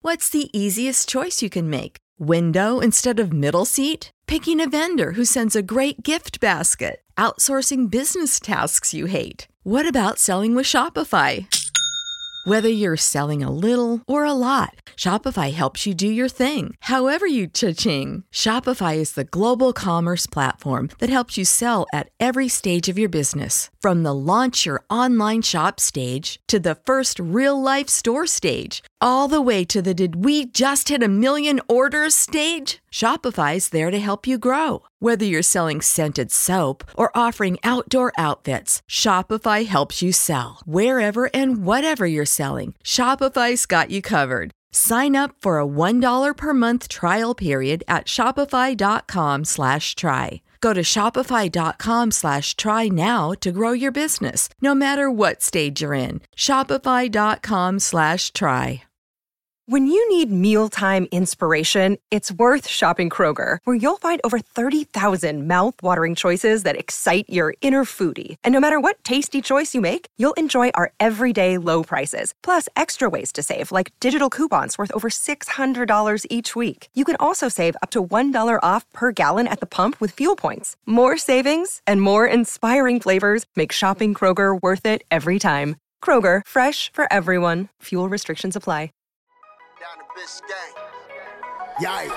What's the easiest choice you can make? Window instead of middle seat? Picking a vendor who sends a great gift basket? Outsourcing business tasks you hate? What about selling with Shopify? Whether you're selling a little or a lot, Shopify helps you do your thing, however you cha-ching. Shopify is the global commerce platform that helps you sell at every stage of your business. From the launch your online shop stage to the first real-life store stage, all the way to the did we just hit a million orders stage. Shopify's there to help you grow. Whether you're selling scented soap or offering outdoor outfits, Shopify helps you sell. Wherever and whatever you're selling, Shopify's got you covered. Sign up for a $1 per month trial period at shopify.com/try. Go to shopify.com/try now to grow your business, no matter what stage you're in. Shopify.com/try. When you need mealtime inspiration, it's worth shopping Kroger, where you'll find over 30,000 mouth-watering choices that excite your inner foodie. And no matter what tasty choice you make, you'll enjoy our everyday low prices, plus extra ways to save, like digital coupons worth over $600 each week. You can also save up to $1 off per gallon at the pump with fuel points. More savings and more inspiring flavors make shopping Kroger worth it every time. Kroger, fresh for everyone. Fuel restrictions apply. Down the Biscayne. Yikes.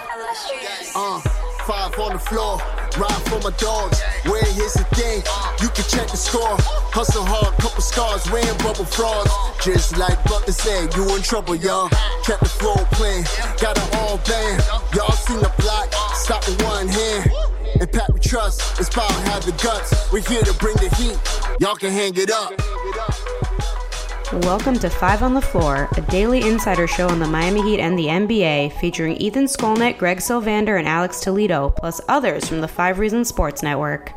5 on the floor, ride for my dogs. Where here's the thing, you can check the score. Hustle hard, couple scars, wearing bubble frogs. Just like Butler said, you in trouble, y'all. Kept the floor playing, got it all banned. Y'all seen the block, stop with one hand. And Pat we trust, it's power, have the guts. We're here to bring the heat, y'all can hang it up. Welcome to 5 on the Floor, a daily insider show on the Miami Heat and the NBA, featuring Ethan Skolnick, Greg Sylvander, and Alex Toledo, plus others from the 5 Reasons Sports Network.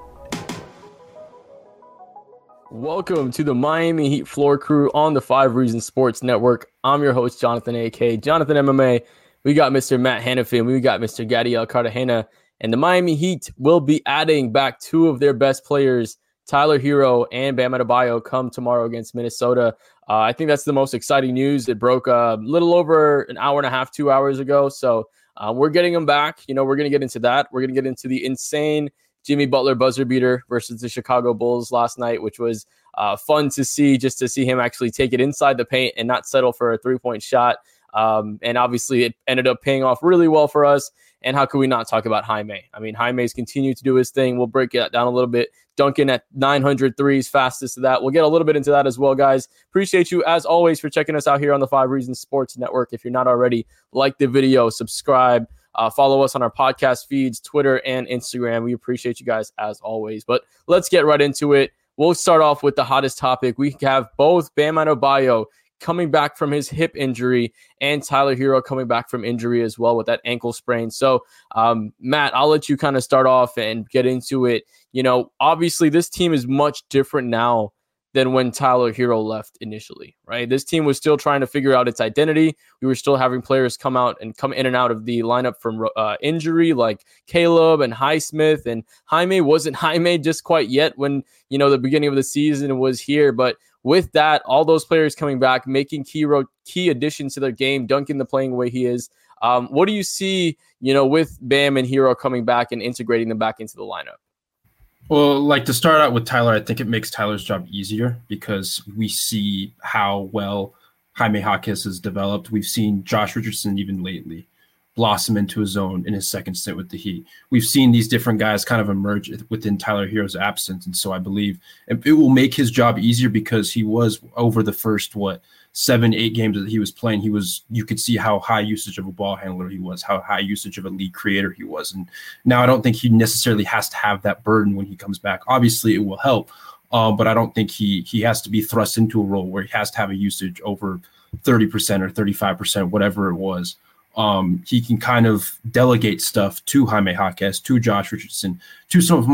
Welcome to the Miami Heat Floor Crew on the 5 Reasons Sports Network. I'm your host, Jonathan A.K. Jonathan MMA. We got Mr. Matt Hannafin. We got Mr. Gadiel Cartagena. And the Miami Heat will be adding back 2 of their best players, Tyler Hero and Bam Adebayo, come tomorrow against Minnesota. I think that's the most exciting news. It broke a little over an hour and a half, 2 hours ago. So we're getting them back. You know, we're going to get into that. We're going to get into the insane Jimmy Butler buzzer beater versus the Chicago Bulls last night, which was fun to see, just to see him actually take it inside the paint and not settle for a 3-point shot. And obviously it ended up paying off really well for us. And how could we not talk about Jaime? I mean, Jaime's continued to do his thing. We'll break it down a little bit. Duncan at 900 threes, fastest to that. We'll get a little bit into that as well, guys. Appreciate you, as always, for checking us out here on the 5 Reasons Sports Network. If you're not already, like the video, subscribe, follow us on our podcast feeds, Twitter and Instagram. We appreciate you guys, as always. But let's get right into it. We'll start off with the hottest topic. We have both Bam Adebayo coming back from his hip injury and Tyler Hero coming back from injury as well with that ankle sprain. So, Matt, I'll let you kind of start off and get into it. You know, obviously this team is much different now than when Tyler Hero left initially, right? This team was still trying to figure out its identity. We were still having players come in and out of the lineup from injury, like Caleb and Highsmith, and Jaime wasn't Jaime just quite yet when, you know, the beginning of the season was here. But with that, all those players coming back, making key additions to their game, Duncan the playing the way he is. What do you see, you know, with Bam and Hero coming back and integrating them back into the lineup? Well, like to start out with Tyler, I think it makes Tyler's job easier because we see how well Jaime Jaquez has developed. We've seen Josh Richardson even lately blossom into his own in his second stint with the Heat. We've seen these different guys kind of emerge within Tyler Hero's absence. And so I believe it will make his job easier because he was over the first, 7-8 games that he was playing. You could see how high usage of a ball handler he was, how high usage of a lead creator he was. And now I don't think he necessarily has to have that burden when he comes back. Obviously it will help, but I don't think he has to be thrust into a role where he has to have a usage over 30% or 35%, whatever it was. He can kind of delegate stuff to Jaime Jaquez, to Josh Richardson, to some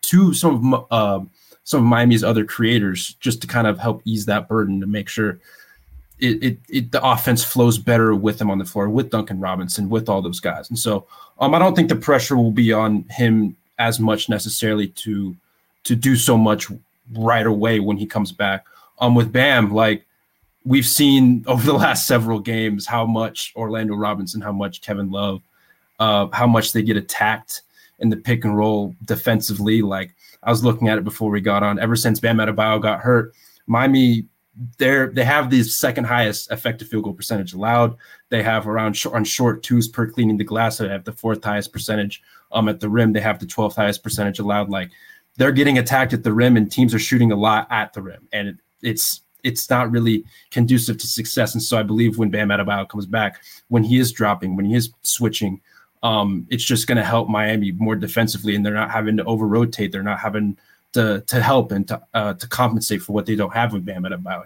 of Miami's other creators, just to kind of help ease that burden to make sure the offense flows better with him on the floor, with Duncan Robinson, with all those guys. And so I don't think the pressure will be on him as much necessarily to do so much right away when he comes back. With Bam, like we've seen over the last several games how much Orlando Robinson, how much Kevin Love, how much they get attacked in the pick and roll defensively. Like, I was looking at it before we got on. Ever since Bam Adebayo got hurt, Miami, they have the second highest effective field goal percentage allowed. They have around on short twos per cleaning the glass. So they have the fourth highest percentage at the rim. They have the 12th highest percentage allowed. Like, they're getting attacked at the rim, and teams are shooting a lot at the rim, and it's not really conducive to success. And so I believe when Bam Adebayo comes back, when he is dropping, when he is switching, it's just going to help Miami more defensively, and they're not having to over-rotate. They're not having to help and to compensate for what they don't have with Bam Adebayo.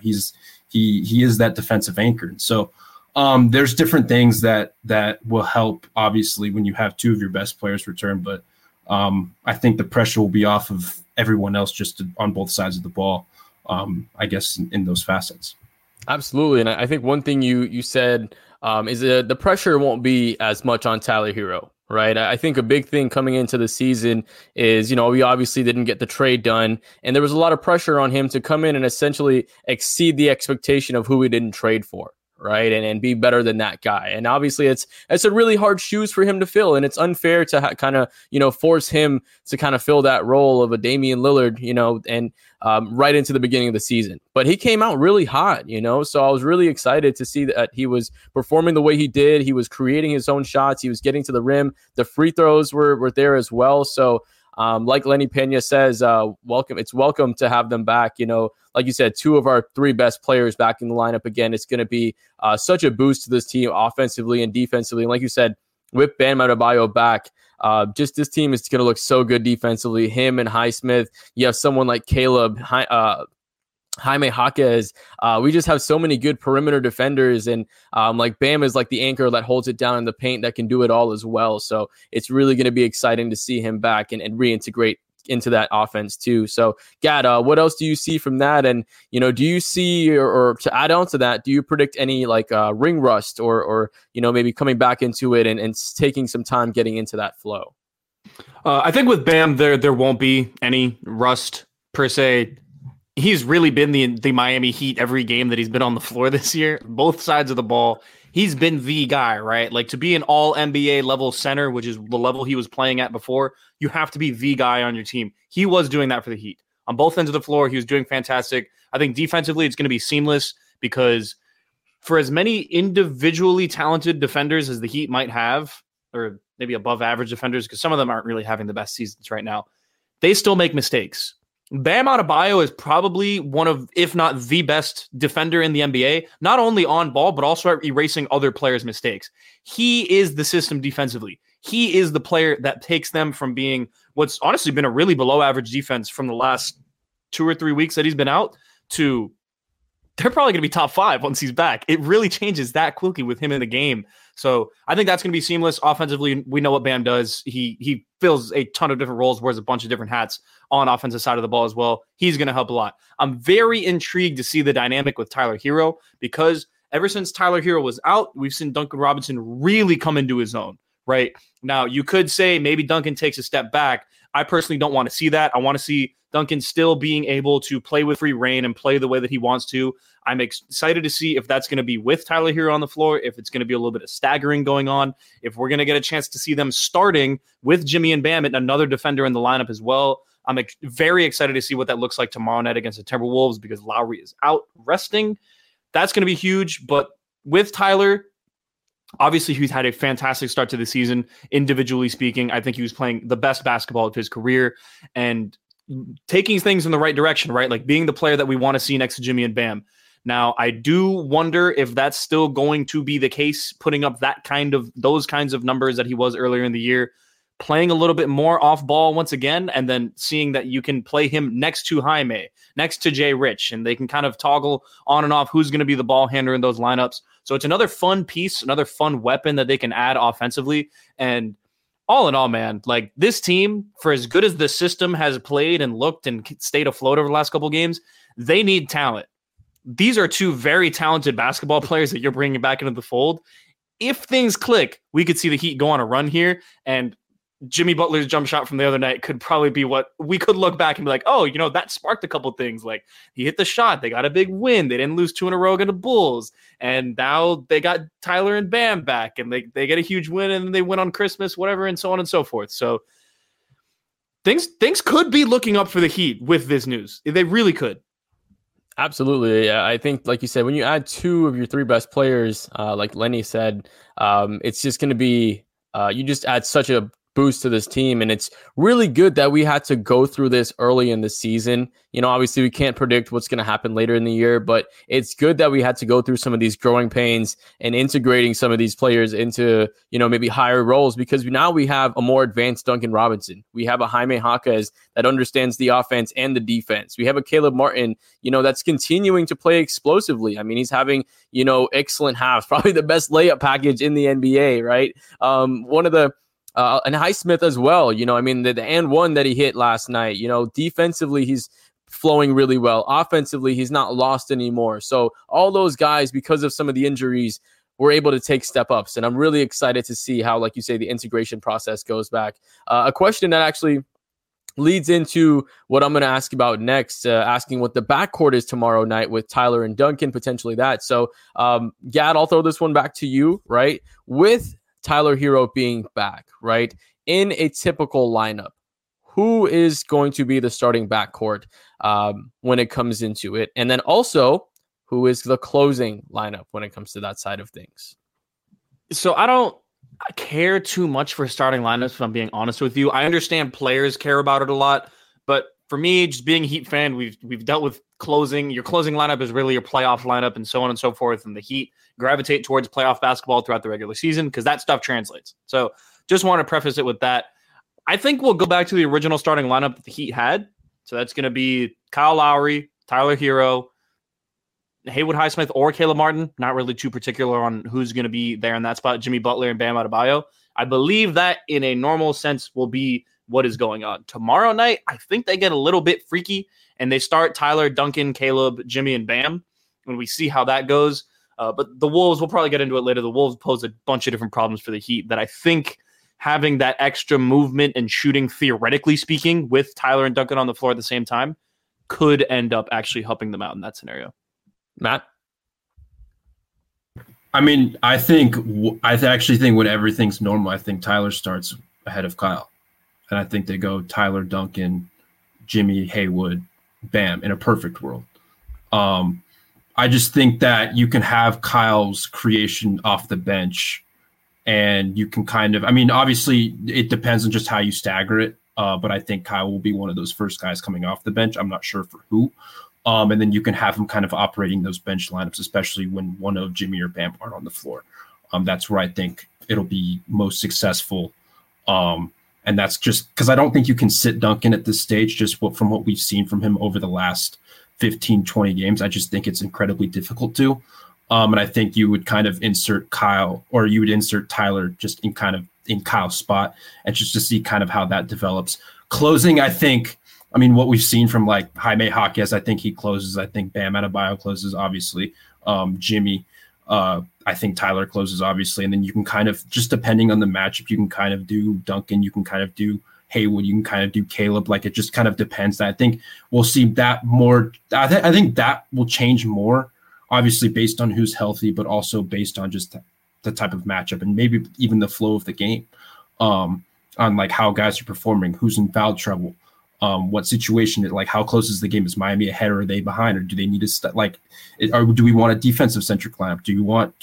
He is that defensive anchor. And so there's different things that will help, obviously, when you have two of your best players return. But I think the pressure will be off of everyone else just on both sides of the ball, I guess, in those facets. Absolutely. And I think one thing you said is that the pressure won't be as much on Tyler Hero, right? I think a big thing coming into the season is, we obviously didn't get the trade done, and there was a lot of pressure on him to come in and essentially exceed the expectation of who we didn't trade for. Right. And be better than that guy. And obviously it's a really hard shoes for him to fill. And it's unfair to kind of, force him to kind of fill that role of a Damian Lillard, and right into the beginning of the season. But he came out really hot, so I was really excited to see that he was performing the way he did. He was creating his own shots. He was getting to the rim. The free throws were there as well. So like Lenny Pena says, it's welcome to have them back. Like you said, two of our three best players back in the lineup again. It's going to be such a boost to this team offensively and defensively. And like you said, with Bam Adebayo back, just this team is going to look so good defensively. Him and Highsmith. You have someone like Caleb, Jaime Jaquez. We just have so many good perimeter defenders, and like Bam is like the anchor that holds it down in the paint that can do it all as well. So it's really going to be exciting to see him back and reintegrate into that offense too. So Gad, what else do you see from that? And do you see, or to add on to that, do you predict any like ring rust or maybe coming back into it and taking some time getting into that flow? I think with Bam there won't be any rust per se. He's really been the Miami Heat every game that he's been on the floor this year, both sides of the ball. He's been the guy, right? Like, to be an all NBA level center, which is the level he was playing at before, you have to be the guy on your team. He was doing that for the Heat. On both ends of the floor, he was doing fantastic. I think defensively, it's going to be seamless because for as many individually talented defenders as the Heat might have, or maybe above average defenders, because some of them aren't really having the best seasons right now, they still make mistakes. Bam Adebayo is probably one of, if not the best defender in the NBA, not only on ball, but also at erasing other players' mistakes. He is the system defensively. He is the player that takes them from being what's honestly been a really below average defense from the last 2 or 3 weeks that he's been out to they're probably going to be top 5 once he's back. It really changes that quickly with him in the game. So I think that's going to be seamless. Offensively, we know what Bam does. He fills a ton of different roles, wears a bunch of different hats on offensive side of the ball as well. He's going to help a lot. I'm very intrigued to see the dynamic with Tyler Hero because ever since Tyler Hero was out, we've seen Duncan Robinson really come into his own. Right now, you could say maybe Duncan takes a step back. I personally don't want to see that. I want to see Duncan still being able to play with free reign and play the way that he wants to. I'm excited to see if that's going to be with Tyler Hero on the floor, if it's going to be a little bit of staggering going on, if we're going to get a chance to see them starting with Jimmy and Bam and another defender in the lineup as well. I'm very excited to see what that looks like tomorrow night against the Timberwolves because Lowry is out resting. That's going to be huge. But with Tyler, obviously, he's had a fantastic start to the season, individually speaking. I think he was playing the best basketball of his career and taking things in the right direction, right? Like being the player that we want to see next to Jimmy and Bam. Now, I do wonder if that's still going to be the case, putting up those kinds of numbers that he was earlier in the year, playing a little bit more off ball once again, and then seeing that you can play him next to Jaime, next to Jay Rich, and they can kind of toggle on and off who's going to be the ball handler in those lineups. So it's another fun piece, another fun weapon that they can add offensively. And all in all, man, like this team, for as good as the system has played and looked and stayed afloat over the last couple of games, they need talent. These are two very talented basketball players that you're bringing back into the fold. If things click, we could see the Heat go on a run here. And Jimmy Butler's jump shot from the other night could probably be what we could look back and be like, oh, that sparked a couple things. Like, he hit the shot. They got a big win. They didn't lose 2 in a row against the Bulls. And now they got Tyler and Bam back, and they get a huge win, and they win on Christmas, whatever, and so on and so forth. So things could be looking up for the Heat with this news. They really could. Absolutely. Yeah, I think, like you said, when you add 2 of your 3 best players, like Lenny said, it's just going to be, you just add such a boost to this team. And it's really good that we had to go through this early in the season. Obviously we can't predict what's going to happen later in the year, but it's good that we had to go through some of these growing pains and integrating some of these players into, maybe higher roles, because now we have a more advanced Duncan Robinson. We have a Jaime Jaquez that understands the offense and the defense. We have a Caleb Martin, that's continuing to play explosively. I mean, he's having, excellent halves, probably the best layup package in the NBA, right? One of the, and Highsmith as well, the and one that he hit last night, defensively, he's flowing really well. Offensively, he's not lost anymore. So all those guys, because of some of the injuries, were able to take step ups. And I'm really excited to see how, like you say, the integration process goes back. A question that actually leads into what I'm going to ask about next, asking what the backcourt is tomorrow night with Tyler and Duncan, potentially that. So, Gad, I'll throw this one back to you, right? With Tyler Herro being back, right? In a typical lineup, who is going to be the starting backcourt when it comes into it? And then also, who is the closing lineup when it comes to that side of things? So I don't care too much for starting lineups, if I'm being honest with you. I understand players care about it a lot, but for me, just being a Heat fan, we've dealt with closing. Your closing lineup is really your playoff lineup and so on and so forth. And the Heat gravitate towards playoff basketball throughout the regular season because that stuff translates. So just want to preface it with that. I think we'll go back to the original starting lineup that the Heat had. So that's going to be Kyle Lowry, Tyler Herro, Haywood Highsmith, or Caleb Martin. Not really too particular on who's going to be there in that spot. Jimmy Butler and Bam Adebayo. I believe that in a normal sense will be what is going on. Tomorrow night, I think they get a little bit freaky and they start Tyler, Duncan, Caleb, Jimmy, and Bam. And we see how that goes. But the Wolves, we'll probably get into it later. The Wolves pose a bunch of different problems for the Heat that I think having that extra movement and shooting, theoretically speaking, with Tyler and Duncan on the floor at the same time could end up actually helping them out in that scenario. Matt? I mean, I actually think when everything's normal, I think Tyler starts ahead of Kyle. And I think they go Tyler, Duncan, Jimmy, Haywood, Bam in a perfect world. I just think that you can have Kyle's creation off the bench and you can obviously it depends on just how you stagger it. But I think Kyle will be one of those first guys coming off the bench. I'm not sure for who. And then you can have him kind of operating those bench lineups, especially when one of Jimmy or Bam aren't on the floor. That's where I think it'll be most successful. And that's just because I don't think you can sit Duncan at this stage, just from what we've seen from him over the last 15, 20 games. I just think it's incredibly difficult to. And I think you would kind of insert Kyle, or you would insert Tyler just in Kyle's spot, and just to see kind of how that develops. Closing, what we've seen from like Jaime Jaquez, I think he closes. I think Bam Adebayo closes, obviously. Jimmy, I think Tyler closes, obviously. And then you can kind of, just depending on the matchup, you can kind of do Duncan, you can kind of do Haywood, you can kind of do Caleb. Like, it just kind of depends. I think we'll see that more. I think that will change more, obviously, based on who's healthy, but also based on just the type of matchup and maybe even the flow of the game, on like how guys are performing, who's in foul trouble. What situation, like how close is the game? Is Miami ahead or are they behind, or do they need to or do we want a defensive centric lineup? Do you want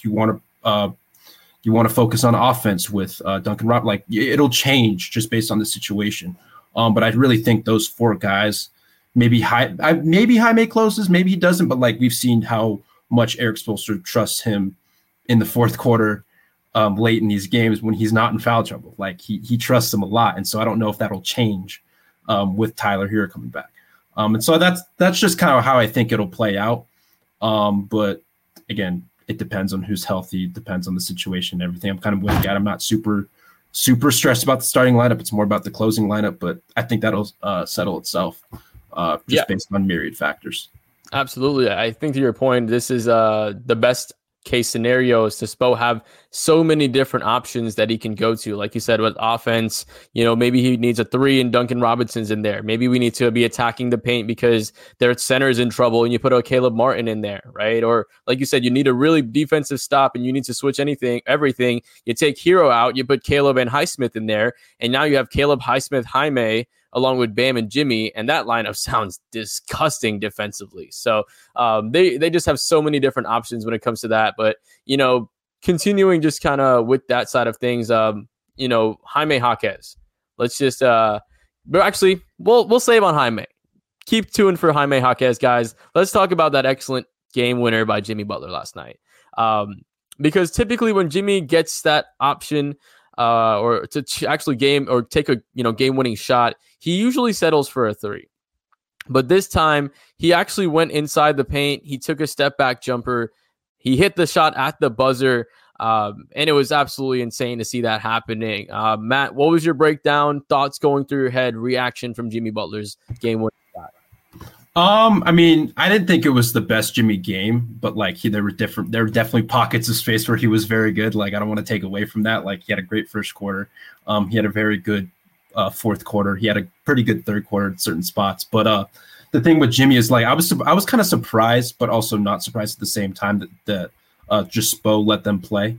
to focus on offense with Duncan Rob? Like, it'll change just based on the situation. But I really think those 4 guys, maybe Jaime closes, maybe he doesn't, but like we've seen how much Eric Spoelstra trusts him in the fourth quarter, late in these games when he's not in foul trouble. Like he trusts him a lot, and so I don't know if that'll change with Tyler Herro coming back. And so that's just kind of how I think it'll play out. But again, it depends on who's healthy, depends on the situation and everything. I'm kind of with that. I'm not super stressed about the starting lineup. It's more about the closing lineup, but I think that'll settle itself based on myriad factors. Absolutely. I think to your point, this is the best case scenarios to Spo have so many different options that he can go to. Like you said, with offense, maybe he needs a 3 and Duncan Robinson's in there. Maybe we need to be attacking the paint because their center's in trouble and you put a Caleb Martin in there, right? Or like you said, you need a really defensive stop and you need to switch everything. You take Hero out, you put Caleb and Highsmith in there, and now you have Caleb, Highsmith, Jaime, along with Bam and Jimmy, and that lineup sounds disgusting defensively. So they just have so many different options when it comes to that. But, continuing just kind of with that side of things, Jaime Jaquez. Let's just but actually, we'll save on Jaime. Keep tuned for Jaime Jaquez, guys. Let's talk about that excellent game winner by Jimmy Butler last night. Because typically when Jimmy gets that option or to actually take a game-winning shot, he usually settles for a 3. But this time, he actually went inside the paint. He took a step-back jumper. He hit the shot at the buzzer, and it was absolutely insane to see that happening. Matt, what was your breakdown, thoughts going through your head, reaction from Jimmy Butler's game-winning shot? I didn't think it was the best Jimmy game, but there were definitely pockets of space where he was very good. I don't want to take away from that. He had a great first quarter. He had a very good fourth quarter. He had a pretty good third quarter at certain spots. But the thing with Jimmy is I was kind of surprised, but also not surprised at the same time that just Spo let them play.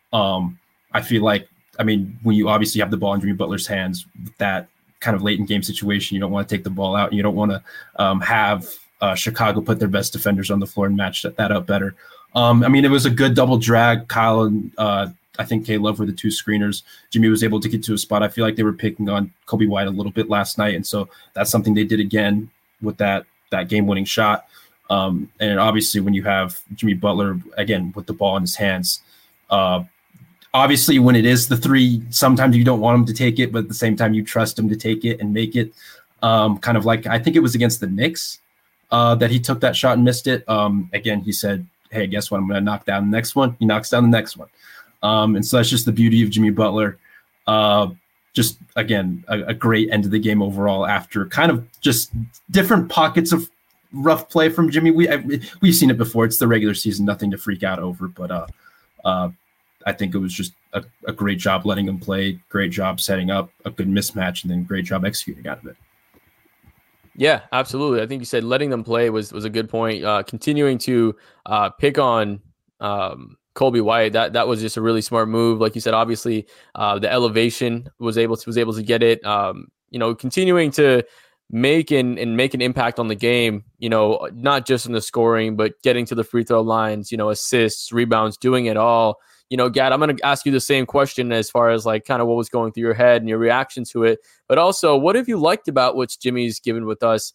I feel when you obviously have the ball in Jimmy Butler's hands, that kind of late in game situation, you don't want to take the ball out and you don't want to have Chicago put their best defenders on the floor and match that up better. It was a good double drag. Kyle and I think K-Love were the 2 screeners. Jimmy was able to get to a spot. I feel like they were picking on Kobe White a little bit last night, and so that's something they did again with that game-winning shot. And obviously when you have Jimmy Butler, again, with the ball in his hands, obviously when it is the 3, sometimes you don't want him to take it, but at the same time you trust him to take it and make it. Kind of like, I think it was against the Knicks that he took that shot and missed it. Again, he said, hey, guess what? I'm going to knock down the next one. He knocks down the next one. And so that's just the beauty of Jimmy Butler. Just, again, a great end of the game overall after kind of just different pockets of rough play from Jimmy. We've seen it before. It's the regular season, nothing to freak out over. But I think it was just a great job letting him play, great job setting up a good mismatch, and then great job executing out of it. Yeah, absolutely. I think you said letting them play was a good point. Continuing to pick on Kobe White, that was just a really smart move. Like you said, obviously the elevation was able to get it. Continuing to make an impact on the game. Not just in the scoring, but getting to the free throw lines. Assists, rebounds, doing it all. Gad, I'm going to ask you the same question as far as kind of what was going through your head and your reaction to it. But also, what have you liked about what Jimmy's given with us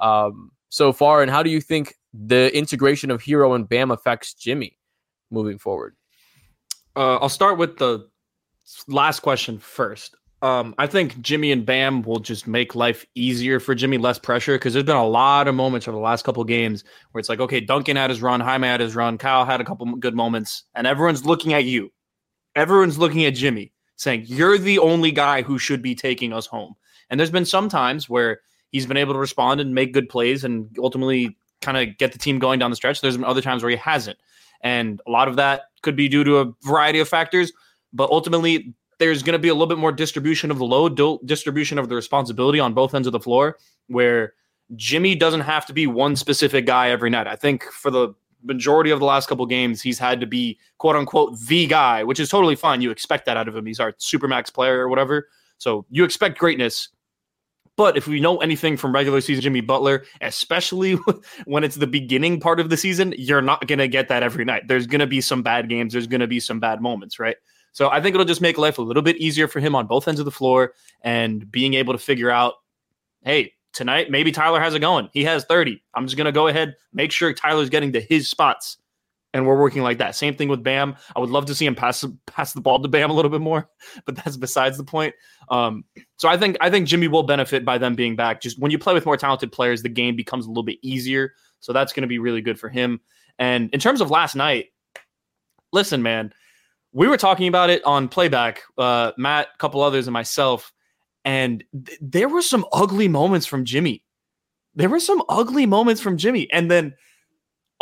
so far? And how do you think the integration of Hero and Bam affects Jimmy moving forward? I'll start with the last question first. I think Jimmy and Bam will just make life easier for Jimmy, less pressure, because there's been a lot of moments over the last couple of games where it's okay, Duncan had his run, Jaime had his run, Kyle had a couple good moments, and everyone's looking at you. Everyone's looking at Jimmy, saying, you're the only guy who should be taking us home. And there's been some times where he's been able to respond and make good plays and ultimately kind of get the team going down the stretch. There's been other times where he hasn't. And a lot of that could be due to a variety of factors, but ultimately there's going to be a little bit more distribution of the load, distribution of the responsibility on both ends of the floor, where Jimmy doesn't have to be one specific guy every night. I think for the majority of the last couple games, he's had to be, quote unquote, the guy, which is totally fine. You expect that out of him. He's our supermax player or whatever. So you expect greatness. But if we know anything from regular season Jimmy Butler, especially when it's the beginning part of the season, you're not going to get that every night. There's going to be some bad games. There's going to be some bad moments, right? So I think it'll just make life a little bit easier for him on both ends of the floor and being able to figure out, hey, tonight, maybe Tyler has it going. He has 30. I'm just going to go ahead, make sure Tyler's getting to his spots. And we're working like that. Same thing with Bam. I would love to see him pass the ball to Bam a little bit more, but that's besides the point. So I think Jimmy will benefit by them being back. Just when you play with more talented players, the game becomes a little bit easier. So that's going to be really good for him. And in terms of last night, listen, man, we were talking about it on playback, Matt, a couple others, and myself, and there were some ugly moments from Jimmy. And then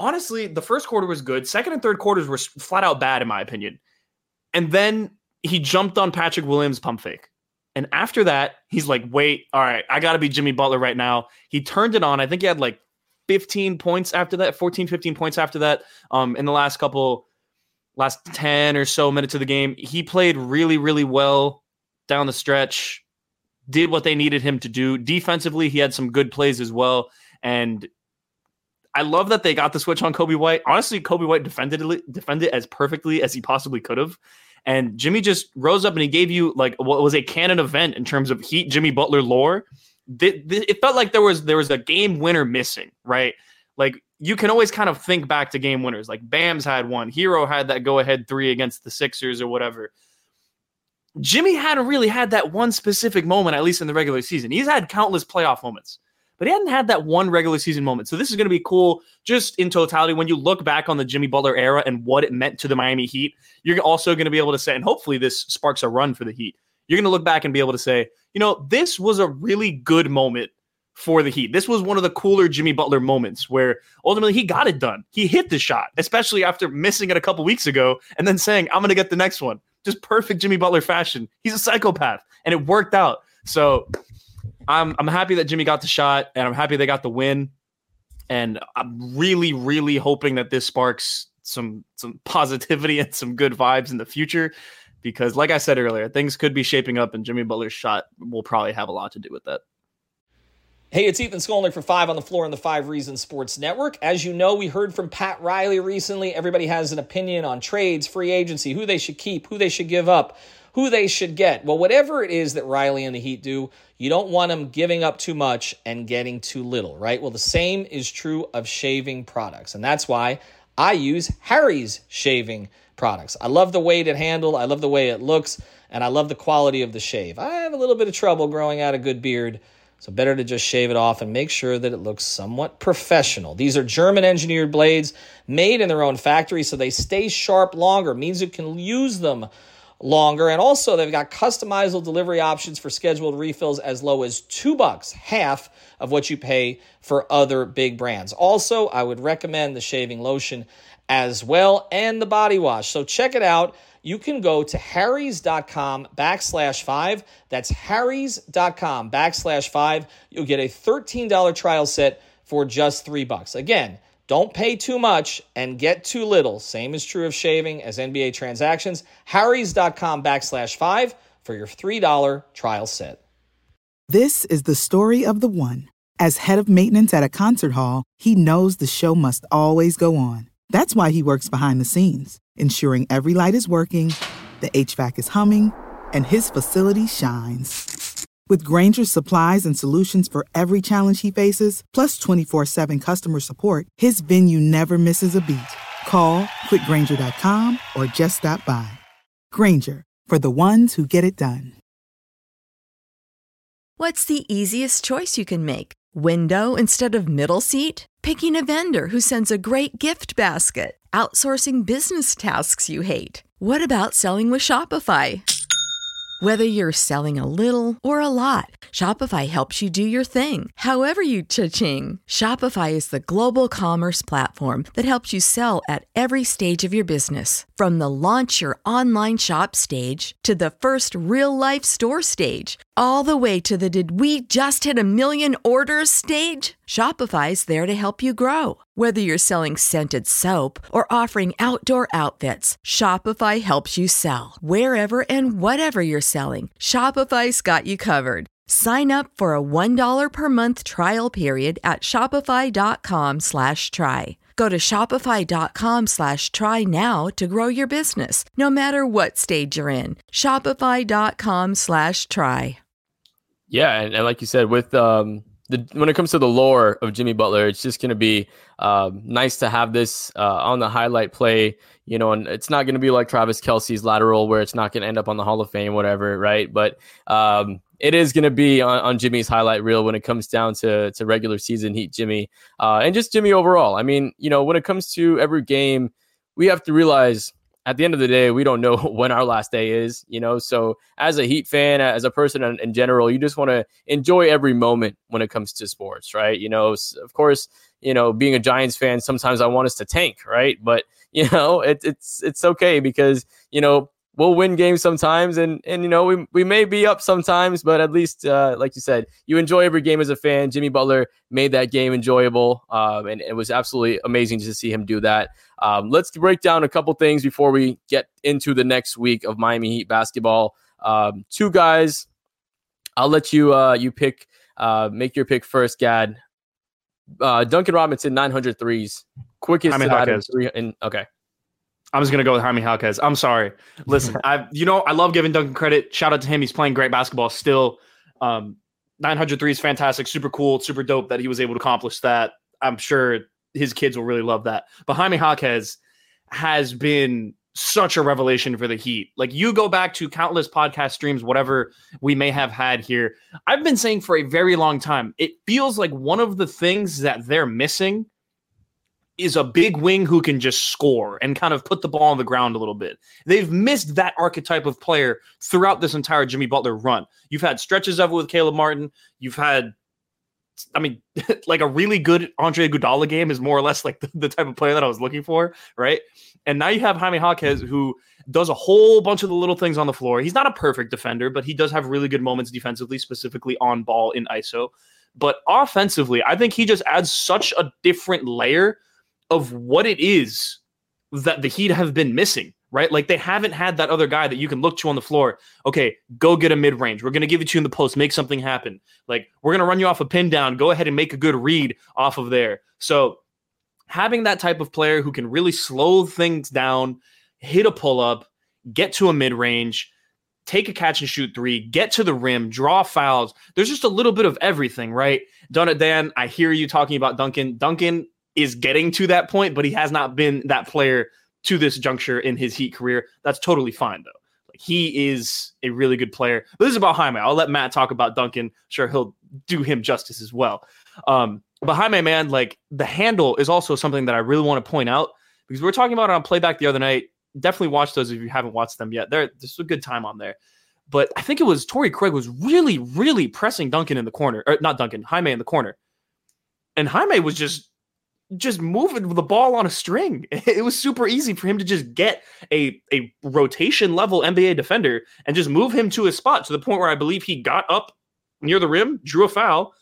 honestly, the first quarter was good. Second and third quarters were flat out bad, in my opinion. And then he jumped on Patrick Williams' pump fake. And after that, he's like, wait, all right, I got to be Jimmy Butler right now. He turned it on. I think he had like 15 points after that, 14, 15 points after that in the last 10 or so minutes of the game. He played really, really well down the stretch, did what they needed him to do. Defensively, he had some good plays as well. And I love that they got the switch on Coby White. Honestly, Coby White defended as perfectly as he possibly could have. And Jimmy just rose up and he gave you like what was a canon event in terms of Heat Jimmy Butler lore. It felt like there was a game winner missing, right? Like you can always kind of think back to game winners. Like Bam's had one. Hero had that go-ahead 3 against the Sixers or whatever. Jimmy hadn't really had that one specific moment, at least in the regular season. He's had countless playoff moments, but he hadn't had that one regular season moment. So this is going to be cool just in totality. When you look back on the Jimmy Butler era and what it meant to the Miami Heat, you're also going to be able to say, and hopefully this sparks a run for the Heat, you're going to look back and be able to say, you know, this was a really good moment for the Heat. This was one of the cooler Jimmy Butler moments where ultimately he got it done. He hit the shot, especially after missing it a couple weeks ago and then saying, I'm going to get the next one. Just perfect Jimmy Butler fashion. He's a psychopath, and it worked out. So I'm happy that Jimmy got the shot, and I'm happy they got the win. And I'm really, really hoping that this sparks some positivity and some good vibes in the future. Because like I said earlier, things could be shaping up, and Jimmy Butler's shot will probably have a lot to do with that. Hey, it's Ethan Skolnick for 5 on the Floor on the 5 Reasons Sports Network. As you know, we heard from Pat Riley recently. Everybody has an opinion on trades, free agency, who they should keep, who they should give up, who they should get. Well, whatever it is that Riley and the Heat do, you don't want them giving up too much and getting too little, right? Well, the same is true of shaving products, and that's why I use Harry's shaving products. I love the weight it handles, I love the way it looks, and I love the quality of the shave. I have a little bit of trouble growing out a good beard, so better to just shave it off and make sure that it looks somewhat professional. These are German-engineered blades made in their own factory, so they stay sharp longer. Means you can use them longer. And also, they've got customizable delivery options for scheduled refills as low as $2, half of what you pay for other big brands. Also, I would recommend the shaving lotion as well and the body wash. So check it out. You can go to harrys.com/5. That's harrys.com/5. You'll get a $13 trial set for just $3. Again, don't pay too much and get too little. Same is true of shaving as NBA transactions. harrys.com/5 for your $3 trial set. This is the story of the one. As head of maintenance at a concert hall, he knows the show must always go on. That's why he works behind the scenes, ensuring every light is working, the HVAC is humming, and his facility shines. With Grainger's supplies and solutions for every challenge he faces, plus 24/7 customer support, his venue never misses a beat. Call quickgrainger.com or just stop by. Grainger, for the ones who get it done. What's the easiest choice you can make? Window instead of middle seat? Picking a vendor who sends a great gift basket? Outsourcing business tasks you hate? What about selling with Shopify? Whether you're selling a little or a lot, Shopify helps you do your thing, however you cha-ching. Shopify is the global commerce platform that helps you sell at every stage of your business. From the launch your online shop stage to the first real-life store stage, all the way to the did we just hit 1 million orders stage. Shopify's there to help you grow. Whether you're selling scented soap or offering outdoor outfits, Shopify helps you sell. Wherever and whatever you're selling, Shopify's got you covered. Sign up for a $1 per month trial period at shopify.com/try. Go to shopify.com/try now to grow your business, no matter what stage you're in. Shopify.com/try. Yeah, and like you said, with when it comes to the lore of Jimmy Butler, it's just going to be nice to have this on the highlight play, you know, and it's not going to be like Travis Kelce's lateral where it's not going to end up on the Hall of Fame, whatever, right? But it is going to be on Jimmy's highlight reel when it comes down to regular season Heat Jimmy and just Jimmy overall. I mean, you know, when it comes to every game, we have to realize at the end of the day, we don't know when our last day is, you know, so as a Heat fan, as a person in general, you just want to enjoy every moment when it comes to sports, right? You know, of course, being a Giants fan, sometimes I want us to tank, right? But it's okay because we'll win games sometimes, and we may be up sometimes, but at least like you said, you enjoy every game as a fan. Jimmy Butler made that game enjoyable, and it was absolutely amazing to see him do that. Let's break down a couple things before we get into the next week of Miami Heat basketball. Two guys, I'll let you pick. Make your pick first, Gad. Duncan Robinson, 900 threes, quickest out of three. Okay. I'm just gonna go with Jaime Jaquez. I'm sorry. Listen, I love giving Duncan credit. Shout out to him. He's playing great basketball still. 903 is fantastic, super cool, super dope that he was able to accomplish that. I'm sure his kids will really love that. But Jaime Jaquez has been such a revelation for the Heat. Like, you go back to countless podcast streams, whatever we may have had here. I've been saying for a very long time, it feels like one of the things that they're missing is a big wing who can just score and kind of put the ball on the ground a little bit. They've missed that archetype of player throughout this entire Jimmy Butler run. You've had stretches of it with Caleb Martin. You've had, like a really good Andre Iguodala game is more or less like the type of player that I was looking for, right? And now you have Jaime Jaquez, who does a whole bunch of the little things on the floor. He's not a perfect defender, but he does have really good moments defensively, specifically on ball in ISO. But offensively, I think he just adds such a different layer of what it is that the Heat have been missing, right? Like, they haven't had that other guy that you can look to on the floor. Okay, go get a mid-range. We're going to give it to you in the post. Make something happen. Like, we're going to run you off a pin down. Go ahead and make a good read off of there. So having that type of player who can really slow things down, hit a pull-up, get to a mid-range, take a catch and shoot three, get to the rim, draw fouls. There's just a little bit of everything, right? Dan, I hear you talking about Duncan. Duncan is getting to that point, but he has not been that player to this juncture in his Heat career. That's totally fine, though. Like, he is a really good player. But this is about Jaime. I'll let Matt talk about Duncan. Sure, he'll do him justice as well. But Jaime, man, like, the handle is also something that I really want to point out, because we were talking about it on Playback the other night. Definitely watch those if you haven't watched them yet. There's a good time on there. But I think it was Torrey Craig was really, really pressing Duncan in the corner. Or not Duncan, Jaime in the corner. And Jaime was just moving the ball on a string. It was super easy for him to just get a rotation level NBA defender and just move him to his spot, to the point where I believe he got up near the rim, drew a foul,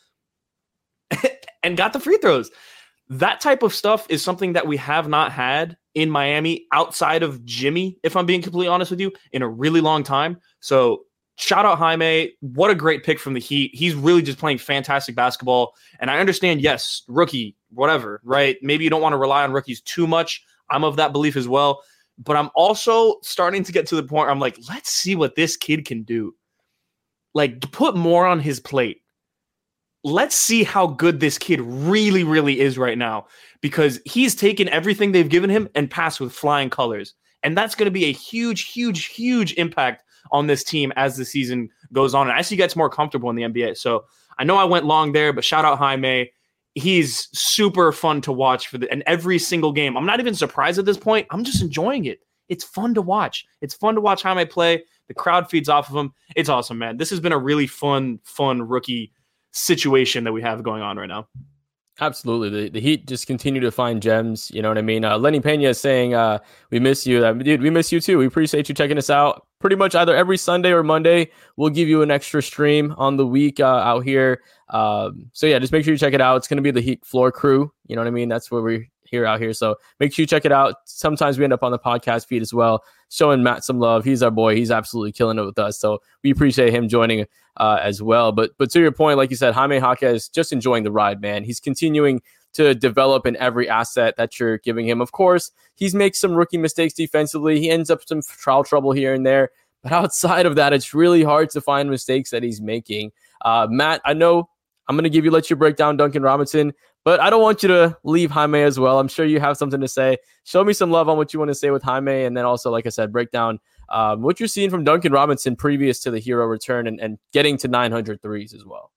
and got the free throws. That type of stuff is something that we have not had in Miami outside of Jimmy, if I'm being completely honest with you, in a really long time. So shout out Jaime. What a great pick from the Heat. He's really just playing fantastic basketball. And I understand, yes, rookie, whatever, right? Maybe you don't want to rely on rookies too much. I'm of that belief as well. But I'm also starting to get to the point where I'm like, let's see what this kid can do. Like, put more on his plate. Let's see how good this kid really, really is right now, because he's taken everything they've given him and passed with flying colors. And that's going to be a huge, huge, huge impact on this team as the season goes on, and as he gets more comfortable in the NBA. So I know I went long there, but shout out Jaime. He's super fun to watch and every single game. I'm not even surprised at this point. I'm just enjoying it. It's fun to watch. It's fun to watch Jaime play. The crowd feeds off of him. It's awesome, man. This has been a really fun rookie situation that we have going on right now. Absolutely. The Heat just continue to find gems. You know what I mean? Lenny Pena is saying, we miss you. Dude, we miss you too. We appreciate you checking us out. Pretty much either every Sunday or Monday, we'll give you an extra stream on the week out here. So yeah, just make sure you check it out. It's going to be the Heat Floor Crew. You know what I mean? That's where we're here out here. So make sure you check it out. Sometimes we end up on the podcast feed as well, showing Matt some love. He's our boy. He's absolutely killing it with us. So we appreciate him joining as well. But to your point, like you said, Jaime Jaquez just enjoying the ride, man. He's continuing to develop in every asset that you're giving him. Of course, he's makes some rookie mistakes defensively. He ends up some foul trouble here and there. But outside of that, it's really hard to find mistakes that he's making. Matt, I know I'm going to let you break down Duncan Robinson, but I don't want you to leave Jaime as well. I'm sure you have something to say. Show me some love on what you want to say with Jaime. And then also, like I said, break down what you're seeing from Duncan Robinson previous to the hero return and getting to 900 threes as well.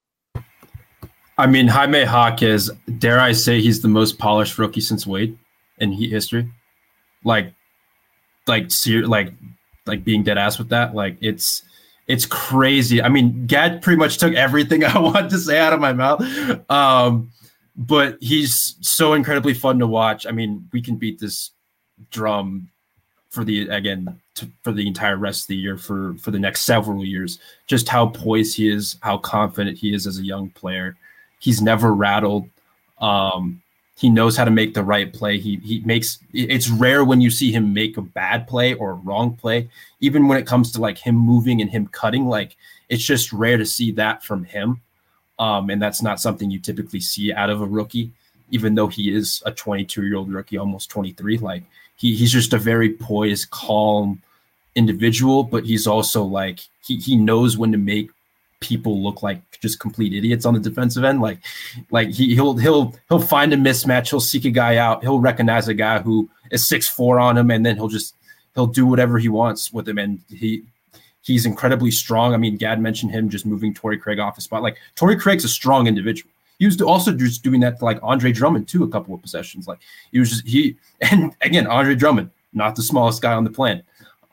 I mean, Jaime Jaquez, dare I say he's the most polished rookie since Wade in Heat history. Like being dead ass with that. Like, it's crazy. I mean, Gad pretty much took everything I wanted to say out of my mouth. but he's so incredibly fun to watch. I mean, we can beat this drum for the entire rest of the year, for the next several years, just how poised he is, how confident he is as a young player. He's never rattled. He knows how to make the right play. It's rare when you see him make a bad play or a wrong play. Even when it comes to like him moving and him cutting, like it's just rare to see that from him. And that's not something you typically see out of a rookie, even though he is a 22-year-old rookie, almost 23. Like he's just a very poised, calm individual, but he's also like, he knows when to make people look like just complete idiots on the defensive end. Like he'll find a mismatch. He'll seek a guy out. He'll recognize a guy who is 6'4" on him, and then he'll do whatever he wants with him. And he's incredibly strong. I mean, Gad mentioned him just moving Torrey Craig off the spot. Like Torrey Craig's a strong individual. He was also just doing that to like Andre Drummond too, a couple of possessions. Like and again, Andre Drummond, not the smallest guy on the planet.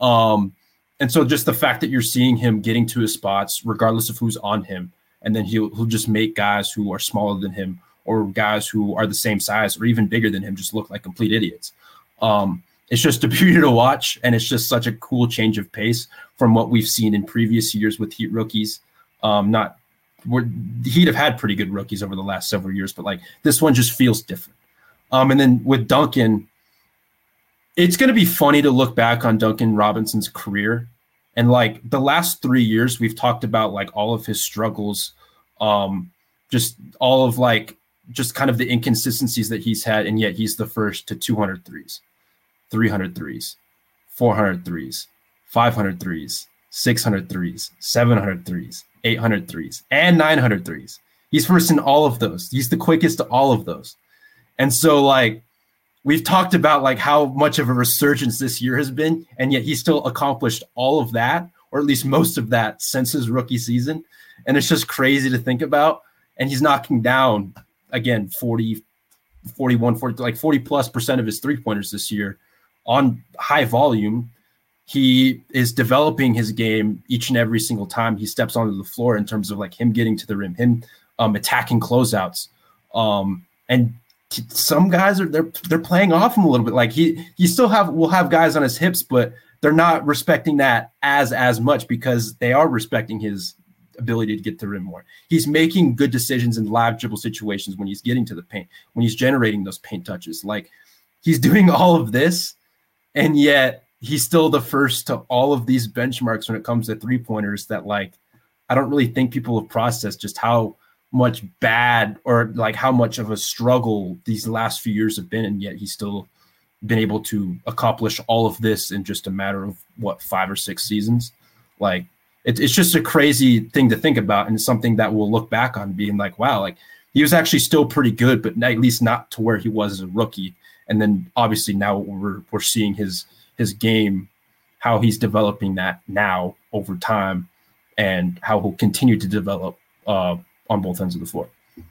And so just the fact that you're seeing him getting to his spots, regardless of who's on him, and then he'll just make guys who are smaller than him or guys who are the same size or even bigger than him just look like complete idiots. It's just a beauty to watch, and it's just such a cool change of pace from what we've seen in previous years with Heat rookies. The Heat have had pretty good rookies over the last several years, but like this one just feels different. And then with Duncan, it's going to be funny to look back on Duncan Robinson's career. And like the last 3 years, we've talked about like all of his struggles, just all of like just kind of the inconsistencies that he's had. And yet he's the first to 200 threes, 300 threes, 400 threes, 500 threes, 600 threes, 700 threes, 800 threes, and 900 threes. He's first in all of those. He's the quickest to all of those. And so like, we've talked about like how much of a resurgence this year has been, and yet he still accomplished all of that, or at least most of that, since his rookie season. And it's just crazy to think about. And he's knocking down, again, 40 plus % of his three-pointers this year on high volume. He is developing his game each and every single time he steps onto the floor in terms of like him getting to the rim, him attacking closeouts. And some guys they're playing off him a little bit. Like he still will have guys on his hips, but they're not respecting that as much because they are respecting his ability to get to the rim more. He's making good decisions in live dribble situations when he's getting to the paint, when he's generating those paint touches. Like he's doing all of this, and yet he's still the first to all of these benchmarks when it comes to 3-pointers that like I don't really think people have processed just how much bad or like how much of a struggle these last few years have been, and yet he's still been able to accomplish all of this in just a matter of 5 or 6 seasons. Like it's just a crazy thing to think about, and something that we'll look back on being like, wow, like he was actually still pretty good, but at least not to where he was as a rookie. And then obviously now we're seeing his game, how he's developing that now over time, and how he'll continue to develop on both ends of the floor.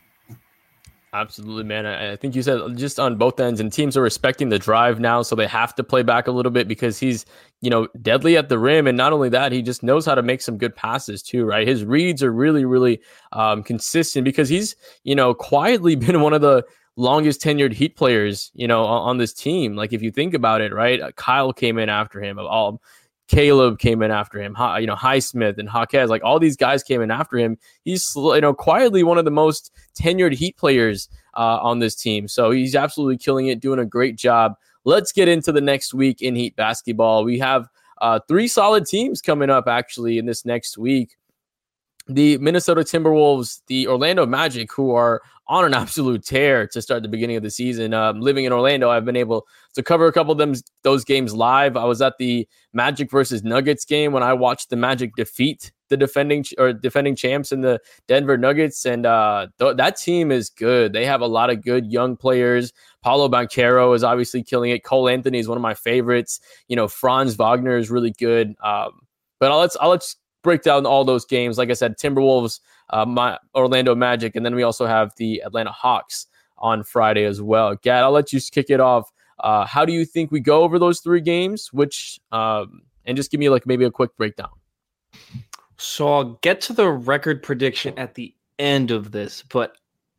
Absolutely, man. I think you said just on both ends, and teams are respecting the drive now, so they have to play back a little bit because he's, deadly at the rim. And not only that, he just knows how to make some good passes too, right? His reads are really, really consistent because he's, quietly been one of the longest tenured Heat players, on this team. Like if you think about it, right? Kyle came in after him. Caleb came in after him, Highsmith and Jaquez, like all these guys came in after him. He's, quietly one of the most tenured Heat players on this team. So he's absolutely killing it, doing a great job. Let's get into the next week in Heat basketball. We have 3 solid teams coming up actually in this next week. The Minnesota Timberwolves, the Orlando Magic, who are on an absolute tear to start the beginning of the season. Living in Orlando, I've been able to cover a couple of those games live. I was at the Magic versus Nuggets game when I watched the Magic defeat the defending champs in the Denver Nuggets, and that team is good. They have a lot of good young players. Paolo Banchero is obviously killing it. Cole Anthony is one of my favorites. Franz Wagner is really good. But I'll let's break down all those games. Like I said, Timberwolves, my Orlando Magic, and then we also have the Atlanta Hawks on Friday as well. Gad, I'll let you kick it off. How do you think we go over those 3 games? And just give me maybe a quick breakdown. So I'll get to the record prediction at the end of this, but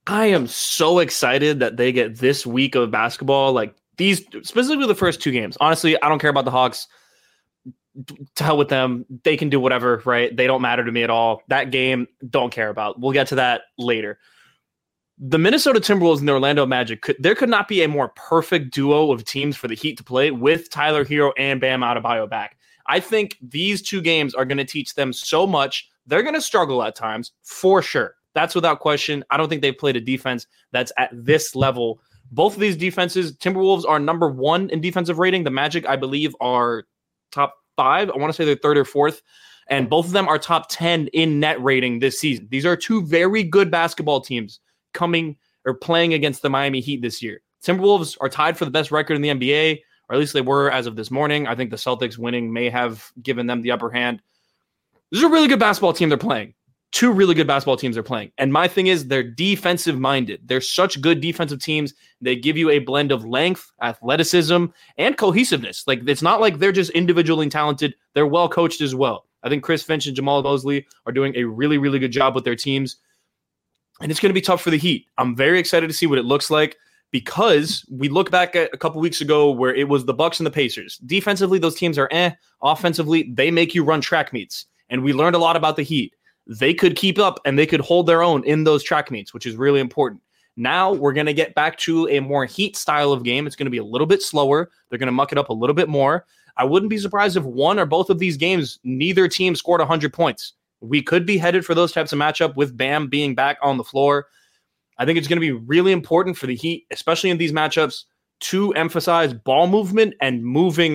I am so excited that they get this week of basketball. Like these, specifically the first 2 games. Honestly, I don't care about the Hawks. To hell with them. They can do whatever, right? They don't matter to me at all. That game, don't care about. We'll get to that later. The Minnesota Timberwolves and the Orlando Magic, there could not be a more perfect duo of teams for the Heat to play with Tyler Hero and Bam Adebayo back. I think these 2 games are going to teach them so much. They're going to struggle at times, for sure. That's without question. I don't think they've played a defense that's at this level. Both of these defenses, Timberwolves are number 1 in defensive rating. The Magic, I believe, are top 5. I want to say they're 3rd or 4th. And both of them are top 10 in net rating this season. These are 2 very good basketball teams coming or playing against the Miami Heat this year. Timberwolves are tied for the best record in the NBA, or at least they were as of this morning. I think the Celtics winning may have given them the upper hand. This is a really good basketball team they're playing. 2 really good basketball teams they're playing. And my thing is they're defensive minded. They're such good defensive teams. They give you a blend of length, athleticism, and cohesiveness. Like it's not like they're just individually talented. They're well coached as well. I think Chris Finch and Jamal Mosley are doing a really, really good job with their teams. And it's going to be tough for the Heat. I'm very excited to see what it looks like because we look back at a couple weeks ago where it was the Bucks and the Pacers. Defensively, those teams are Offensively, they make you run track meets. And we learned a lot about the Heat. They could keep up and they could hold their own in those track meets, which is really important. Now we're going to get back to a more Heat style of game. It's going to be a little bit slower. They're going to muck it up a little bit more. I wouldn't be surprised if one or both of these games, neither team scored 100 points. We could be headed for those types of matchup with Bam being back on the floor. I think it's going to be really important for the Heat, especially in these matchups, to emphasize ball movement and moving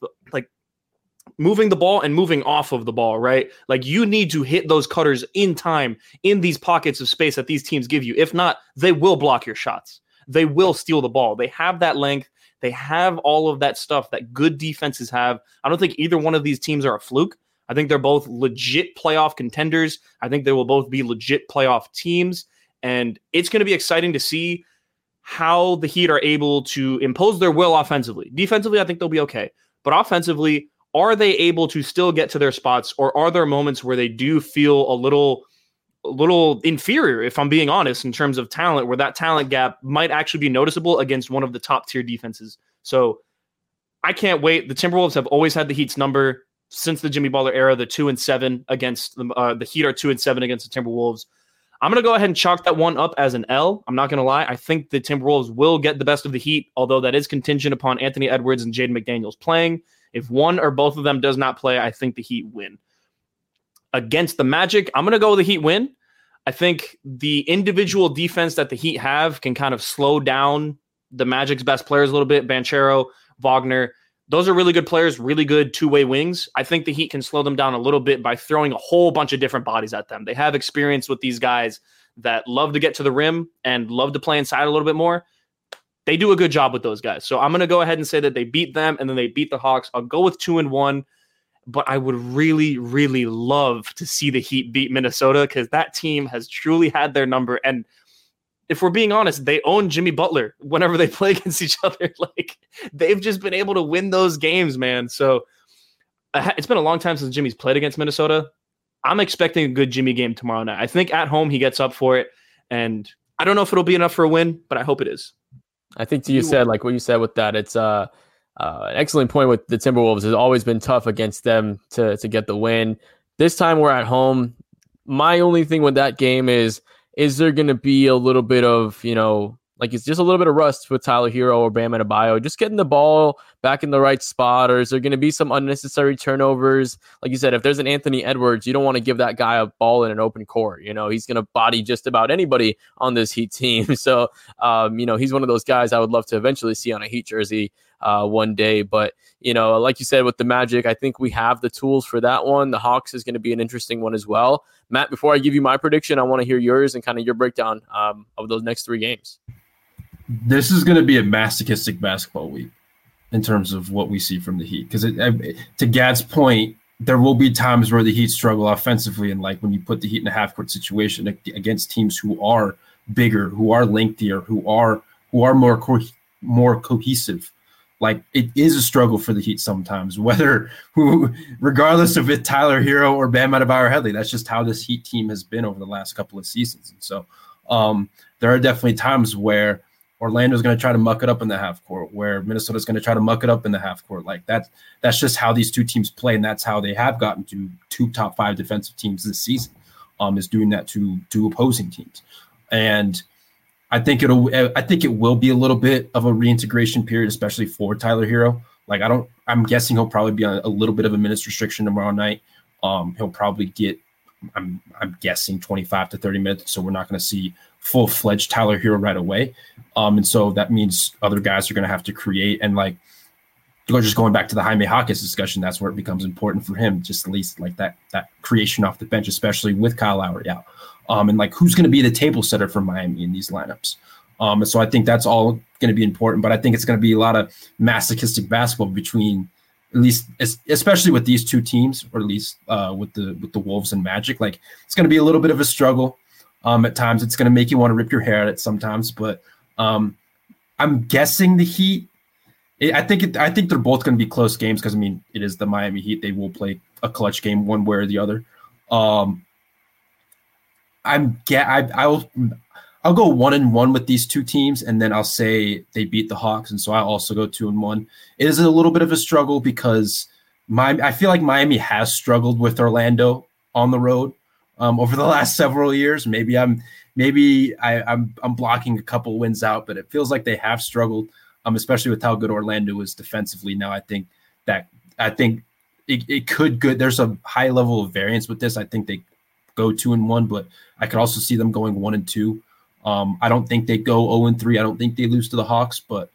the ball and moving off of the ball, right? Like you need to hit those cutters in time in these pockets of space that these teams give you. If not, they will block your shots. They will steal the ball. They have that length. They have all of that stuff that good defenses have. I don't think either one of these teams are a fluke. I think they're both legit playoff contenders. I think they will both be legit playoff teams. And it's going to be exciting to see how the Heat are able to impose their will offensively. Defensively, I think they'll be okay. But offensively, are they able to still get to their spots, or are there moments where they do feel a little inferior, if I'm being honest, in terms of talent, where that talent gap might actually be noticeable against one of the top tier defenses? So I can't wait. The Timberwolves have always had the Heat's number since the Jimmy Butler era. The 2-7 against the Heat are 2-7 against the Timberwolves. I'm going to go ahead and chalk that one up as an L. I'm not going to lie. I think the Timberwolves will get the best of the Heat, although that is contingent upon Anthony Edwards and Jaden McDaniels playing. If one or both of them does not play, I think the Heat win. Against the Magic, I'm going to go with the Heat win. I think the individual defense that the Heat have can kind of slow down the Magic's best players a little bit. Banchero, Wagner, those are really good players, really good two-way wings. I think the Heat can slow them down a little bit by throwing a whole bunch of different bodies at them. They have experience with these guys that love to get to the rim and love to play inside a little bit more. They do a good job with those guys. So I'm going to go ahead and say that they beat them and then they beat the Hawks. I'll go with 2-1, but I would really, really love to see the Heat beat Minnesota because that team has truly had their number. And if we're being honest, they own Jimmy Butler whenever they play against each other. Like they've just been able to win those games, man. So it's been a long time since Jimmy's played against Minnesota. I'm expecting a good Jimmy game tomorrow night. I think at home he gets up for it. And I don't know if it'll be enough for a win, but I hope it is. I think you said, like what you said with that, it's an excellent point with the Timberwolves. It's always been tough against them to get the win. This time we're at home. My only thing with that game is there going to be a little bit of, it's just a little bit of rust with Tyler Hero or Bam Adebayo, just getting the ball back in the right spot, or is there going to be some unnecessary turnovers? Like you said, if there's an Anthony Edwards, you don't want to give that guy a ball in an open court. He's going to body just about anybody on this Heat team. So, he's one of those guys I would love to eventually see on a Heat jersey one day. But, like you said, with the Magic, I think we have the tools for that one. The Hawks is going to be an interesting one as well. Matt, before I give you my prediction, I want to hear yours and kind of your breakdown of those next three games. This is going to be a masochistic basketball week in terms of what we see from the Heat. Because to Gad's point, there will be times where the Heat struggle offensively. And like when you put the Heat in a half-court situation against teams who are bigger, who are lengthier, who are more cohesive, like it is a struggle for the Heat sometimes, regardless of it Tyler Hero or Bam Adebayo or Headley. That's just how this Heat team has been over the last couple of seasons. And so There are definitely times where Orlando's going to try to muck it up in the half court, where Minnesota's going to try to muck it up in the half court. Like that's just how these two teams play, and that's how they have gotten to 2 top 5 defensive teams this season. Is doing that to opposing teams, and I think it will be a little bit of a reintegration period, especially for Tyler Hero. Like I'm guessing he'll probably be on a little bit of a minutes restriction tomorrow night. He'll probably get, I'm guessing 25 to 30 minutes. So we're not going to see full-fledged Tyler Hero right away. And so that means other guys are going to have to create, and like, just going back to the Jaime Jaquez discussion, that's where it becomes important for him, just at least like that creation off the bench, especially with Kyle Lowry out. And like, who's going to be the table setter for Miami in these lineups? And so I think that's all going to be important, but I think it's going to be a lot of masochistic basketball between, at least, especially with these two teams, or at least with the Wolves and Magic. Like, it's going to be a little bit of a struggle. At times, it's going to make you want to rip your hair out at sometimes, but I'm guessing the Heat. I think they're both going to be close games because, I mean, it is the Miami Heat. They will play a clutch game one way or the other. I'll go 1-1 with these two teams, and then I'll say they beat the Hawks, and so I also go 2-1. It is a little bit of a struggle because I feel like Miami has struggled with Orlando on the road over the last several years. Maybe I'm blocking a couple wins out, but it feels like they have struggled. Especially with how good Orlando is defensively now. I think it could good. There's a high level of variance with this. I think they go 2-1, but I could also see them going 1-2. I don't think they go 0-3. I don't think they lose to the Hawks, but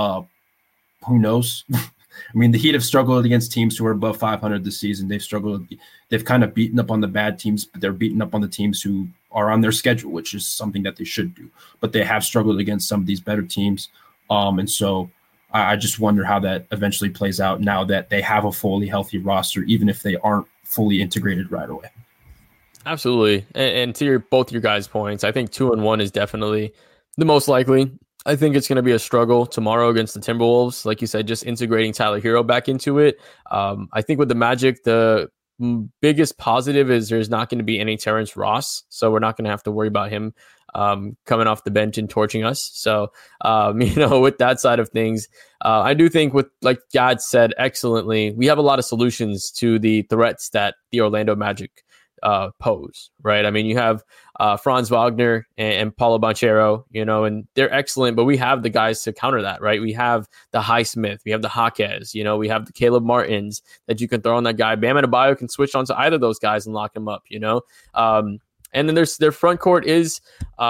who knows? I mean, the Heat have struggled against teams who are above 500 this season. They've kind of beaten up on the bad teams, but they're beating up on the teams who are on their schedule, which is something that they should do. But they have struggled against some of these better teams. And so I just wonder how that eventually plays out now that they have a fully healthy roster, even if they aren't fully integrated right away. Absolutely. And to both your guys' points, I think 2-1 is definitely the most likely. I think it's going to be a struggle tomorrow against the Timberwolves. Like you said, just integrating Tyler Hero back into it. I think with the Magic, the biggest positive is there's not going to be any Terrence Ross. So we're not going to have to worry about him coming off the bench and torching us. So, with that side of things, I do think like Gad said excellently, we have a lot of solutions to the threats that the Orlando Magic pose, right? I mean, you have Franz Wagner and Paulo Banchero, and they're excellent, but we have the guys to counter that, right? We have the Highsmith, we have the Jaquez, we have the Caleb Martins that you can throw on that guy. Bam Adebayo can switch onto either of those guys and lock him up, and then their front court is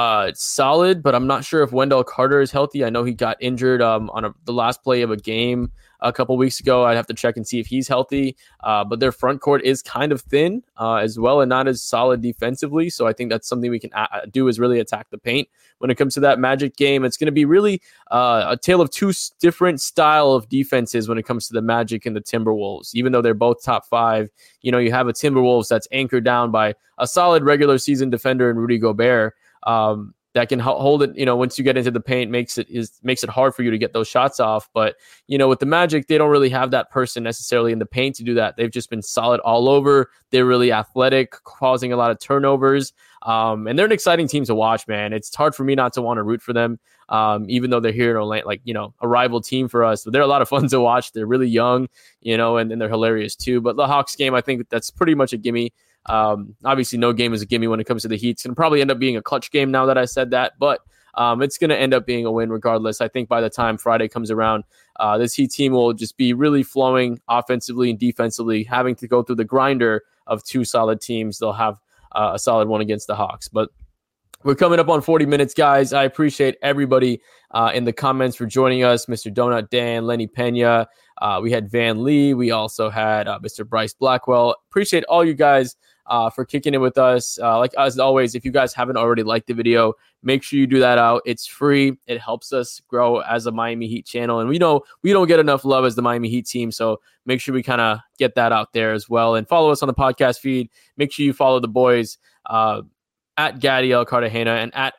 solid, but I'm not sure if Wendell Carter is healthy. I know he got injured on the last play of a game a couple weeks ago. I'd have to check and see if he's healthy. But their front court is kind of thin as well, and not as solid defensively. So I think that's something we can do, is really attack the paint. When it comes to that Magic game, it's going to be really a tale of two different style of defenses when it comes to the Magic and the Timberwolves. Even though they're both top 5, you have a Timberwolves that's anchored down by a solid regular season defender in Rudy Gobert that can hold it. Once you get into the paint, makes it hard for you to get those shots off. But with the Magic, they don't really have that person necessarily in the paint to do that. They've just been solid all over. They're really athletic, causing a lot of turnovers. And they're an exciting team to watch, man. It's hard for me not to want to root for them, even though they're here in Orlando, a rival team for us. But they're a lot of fun to watch. They're really young, and they're hilarious too. But the Hawks game, I think that's pretty much a gimme. Obviously, no game is a gimme when it comes to the Heat. It's going to probably end up being a clutch game now that I said that, but it's going to end up being a win regardless. I think by the time Friday comes around, this Heat team will just be really flowing offensively and defensively, having to go through the grinder of two solid teams. They'll have a solid one against the Hawks. But we're coming up on 40 minutes, guys. I appreciate everybody in the comments for joining us. Mr. Donut Dan, Lenny Pena. We had Van Lee. We also had Mr. Bryce Blackwell. Appreciate all you guys for kicking it with us. Like as always, if you guys haven't already liked the video, make sure you do that out. It's free. It helps us grow as a Miami Heat channel. And we know we don't get enough love as the Miami Heat team. So make sure we kind of get that out there as well. And follow us on the podcast feed. Make sure you follow the boys at Gadiel Cartagena and at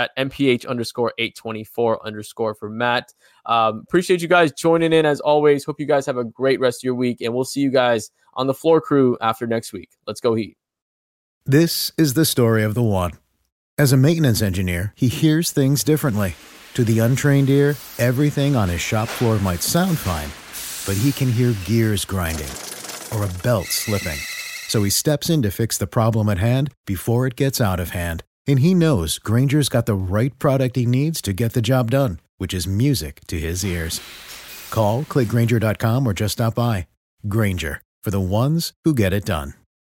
MPH_824_ for Matt. Appreciate you guys joining in as always. Hope you guys have a great rest of your week. And we'll see you guys on the Floor Crew after next week. Let's go Heat. This is the story of the one. As a maintenance engineer, he hears things differently. To the untrained ear, everything on his shop floor might sound fine, but he can hear gears grinding or a belt slipping. So he steps in to fix the problem at hand before it gets out of hand. And he knows Grainger's got the right product he needs to get the job done, which is music to his ears. Call, click Grainger.com, or just stop by. Grainger, for the ones who get it done.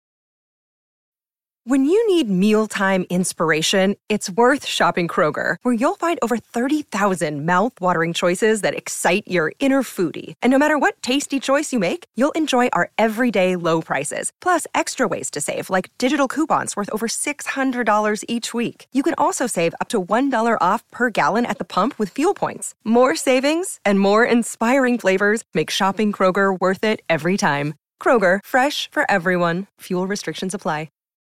When you need mealtime inspiration, it's worth shopping Kroger, where you'll find over 30,000 mouth-watering choices that excite your inner foodie. And no matter what tasty choice you make, you'll enjoy our everyday low prices, plus extra ways to save, like digital coupons worth over $600 each week. You can also save up to $1 off per gallon at the pump with fuel points. More savings and more inspiring flavors make shopping Kroger worth it every time. Kroger, fresh for everyone. Fuel restrictions apply.